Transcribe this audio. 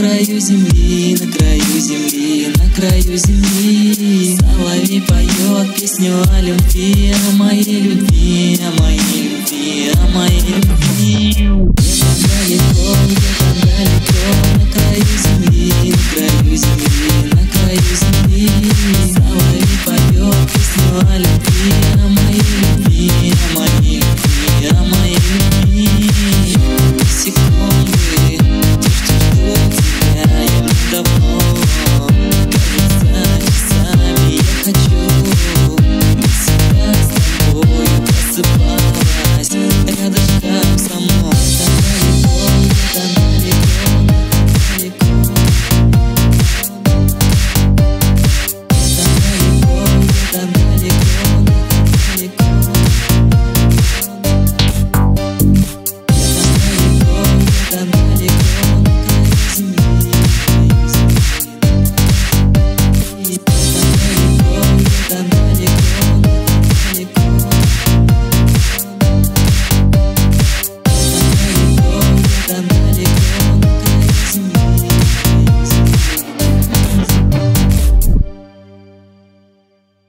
краю земли, на краю земли, на краю земли. Соловей поет песню о любви, о моей любви, о моей любви, о моей любви. Где-то далеко, на краю земли, на краю земли, на краю земли. Соловей поет песню о любви, о моей любви.